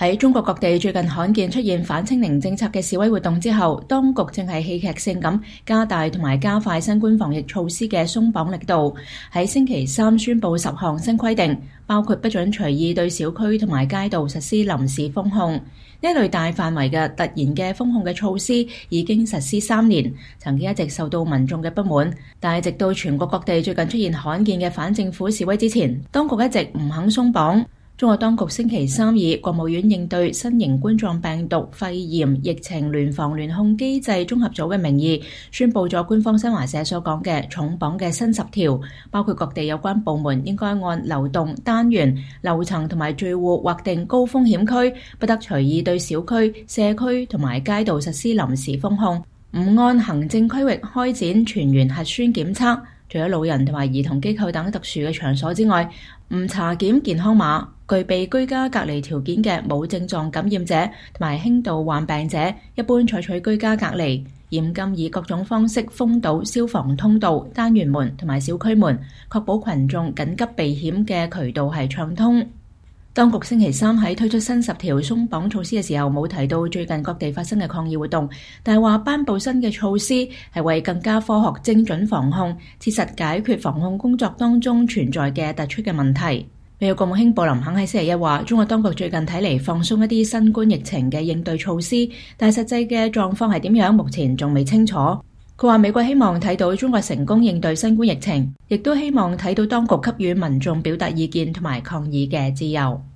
喺中國各地最近罕見出現反清零政策嘅示威活動之後，當局正係戲劇性咁加大同埋加快新冠防疫措施嘅鬆綁力度。喺星期三宣布10項新規定，包括不准隨意對小區同埋街道實施臨時封控。呢一類大範圍嘅突然嘅封控嘅措施已經實施3年，曾經一直受到民眾嘅不滿。但係直到全國各地最近出現罕見嘅反政府示威之前，當局一直唔肯鬆綁。中國當局星期三以國務院應對新型冠狀病毒肺炎疫情聯防聯控機制綜合組嘅名義，宣布咗官方新華社所講嘅重綁嘅新10條，包括各地有關部門應該按流動、單元、樓層同埋住戶劃定高風險區，不得隨意對小區、社區同埋街道實施臨時封控，唔按行政區域開展全員核酸檢測。除咗老人同埋兒童機構等特殊嘅場所之外，唔查檢健康碼，具備居家隔離條件嘅冇症狀感染者同埋輕度患病者，一般採取居家隔離。嚴禁以各種方式封堵消防通道、單元門同埋小區門，確保群眾緊急避險嘅渠道係暢通。當局星期三喺推出新10條鬆綁措施嘅時候，冇提到最近各地發生嘅抗議活動，但係話頒布新嘅措施係為更加科學精準防控，切實解決防控工作當中存在嘅突出嘅問題。美國國務卿布林肯喺星期一話，中國當局最近睇嚟放鬆一啲新冠疫情嘅應對措施，但係實際嘅狀況係點樣，目前仲未清楚。佢話美國希望睇到中國成功應對新冠疫情，亦都希望睇到當局給予民眾表達意見同埋抗議嘅自由。